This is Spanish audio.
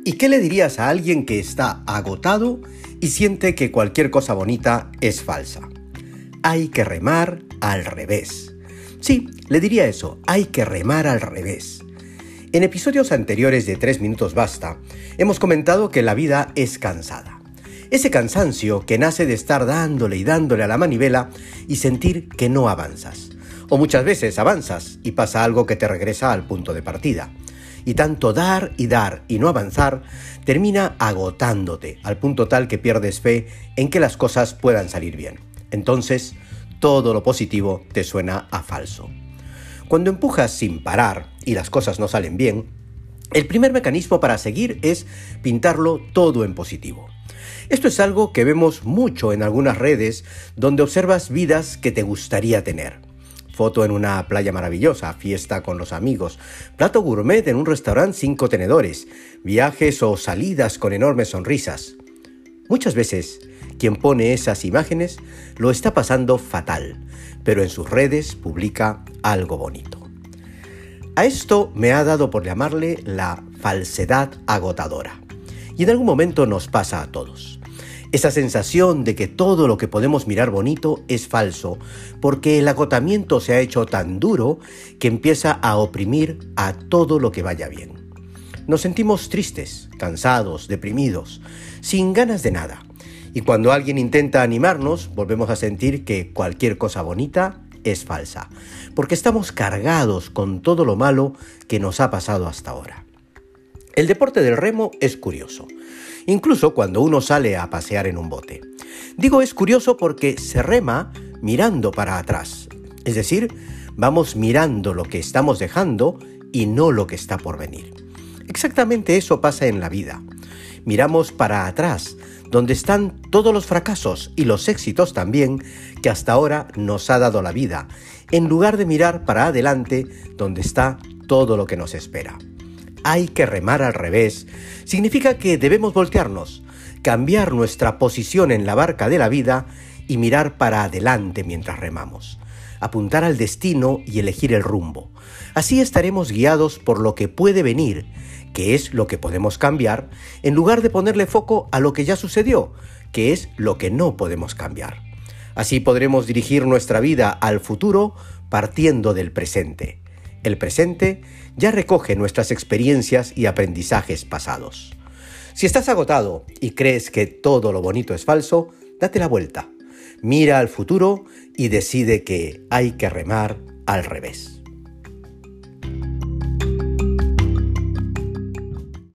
¿Y qué le dirías a alguien que está agotado y siente que cualquier cosa bonita es falsa? Hay que remar al revés. Sí, le diría eso, hay que remar al revés. En episodios anteriores de 3 minutos basta, hemos comentado que la vida es cansada. Ese cansancio que nace de estar dándole y dándole a la manivela y sentir que no avanzas. O muchas veces avanzas y pasa algo que te regresa al punto de partida. Y tanto dar y no avanzar termina agotándote al punto tal que pierdes fe en que las cosas puedan salir bien. Entonces, todo lo positivo te suena a falso. Cuando empujas sin parar y las cosas no salen bien, el primer mecanismo para seguir es pintarlo todo en positivo. Esto es algo que vemos mucho en algunas redes donde observas vidas que te gustaría tener. Foto en una playa maravillosa, fiesta con los amigos, plato gourmet en un restaurante 5 tenedores, viajes o salidas con enormes sonrisas. Muchas veces, quien pone esas imágenes lo está pasando fatal, pero en sus redes publica algo bonito. A esto me ha dado por llamarle la falsedad agotadora. Y en algún momento nos pasa a todos. Esa sensación de que todo lo que podemos mirar bonito es falso, porque el agotamiento se ha hecho tan duro que empieza a oprimir a todo lo que vaya bien. Nos sentimos tristes, cansados, deprimidos, sin ganas de nada. Y cuando alguien intenta animarnos, volvemos a sentir que cualquier cosa bonita es falsa, porque estamos cargados con todo lo malo que nos ha pasado hasta ahora. El deporte del remo es curioso, incluso cuando uno sale a pasear en un bote. Digo es curioso porque se rema mirando para atrás, es decir, vamos mirando lo que estamos dejando y no lo que está por venir. Exactamente eso pasa en la vida. Miramos para atrás, donde están todos los fracasos y los éxitos también que hasta ahora nos ha dado la vida, en lugar de mirar para adelante, donde está todo lo que nos espera. Hay que remar al revés. Significa que debemos voltearnos, cambiar nuestra posición en la barca de la vida y mirar para adelante mientras remamos. Apuntar al destino y elegir el rumbo. Así estaremos guiados por lo que puede venir, que es lo que podemos cambiar, en lugar de ponerle foco a lo que ya sucedió, que es lo que no podemos cambiar. Así podremos dirigir nuestra vida al futuro partiendo del presente. El presente ya recoge nuestras experiencias y aprendizajes pasados. Si estás agotado y crees que todo lo bonito es falso, date la vuelta. Mira al futuro y decide que hay que remar al revés.